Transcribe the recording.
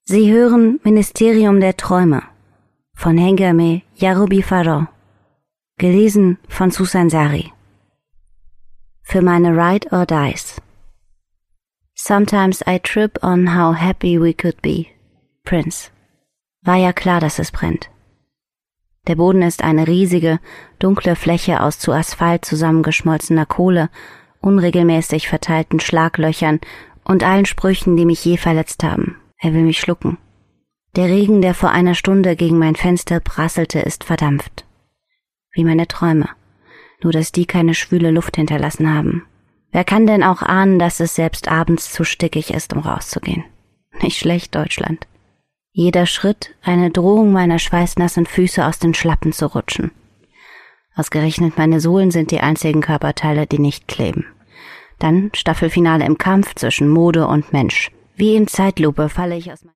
Sie hören Ministerium der Träume von Hengame Yarubi-Farrow, gelesen von Susan Sari. Für meine Ride or Dies. Sometimes I trip on how happy we could be. Prince. War ja klar, dass es brennt. Der Boden ist eine riesige, dunkle Fläche aus zu Asphalt zusammengeschmolzener Kohle, unregelmäßig verteilten Schlaglöchern und allen Sprüchen, die mich je verletzt haben. Er will mich schlucken. Der Regen, der vor einer Stunde gegen mein Fenster prasselte, ist verdampft. Wie meine Träume. Nur, dass die keine schwüle Luft hinterlassen haben. Wer kann denn auch ahnen, dass es selbst abends zu stickig ist, um rauszugehen? Nicht schlecht, Deutschland. Jeder Schritt eine Drohung, meiner schweißnassen Füße aus den Schlappen zu rutschen. Ausgerechnet meine Sohlen sind die einzigen Körperteile, die nicht kleben. Dann Staffelfinale im Kampf zwischen Mode und Mensch. Wie in Zeitlupe falle ich aus